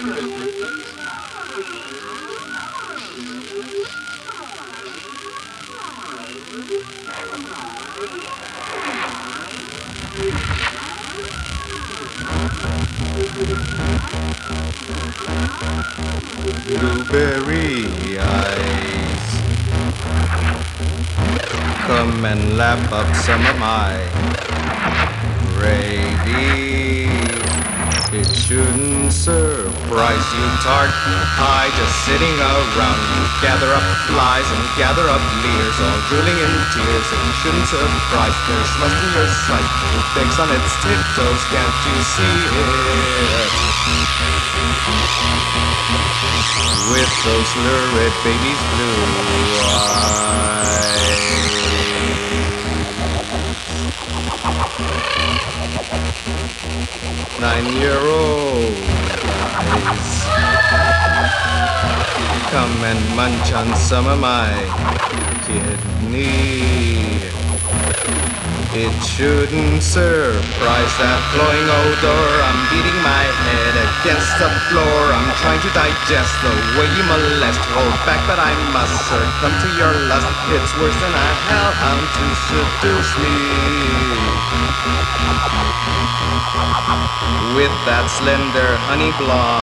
Blueberry eyes, come and lap up some of my gravy. It shouldn't surprise you, tart pie, just sitting around. You gather up flies and gather up leers, all drooling in tears. It shouldn't surprise, there's lust in your sight. It begs on its tiptoes, can't you see it? With those lurid baby's blue eyes. 9-year-old eyes, come and munch on some of my kidney. It shouldn't surprise that glowing odor. I'm beating my head against the floor. I'm trying to digest the way you molest. Hold back, but I must succumb to your lust. It's worse than a hellhound to seduce me. With that slender honey blonde.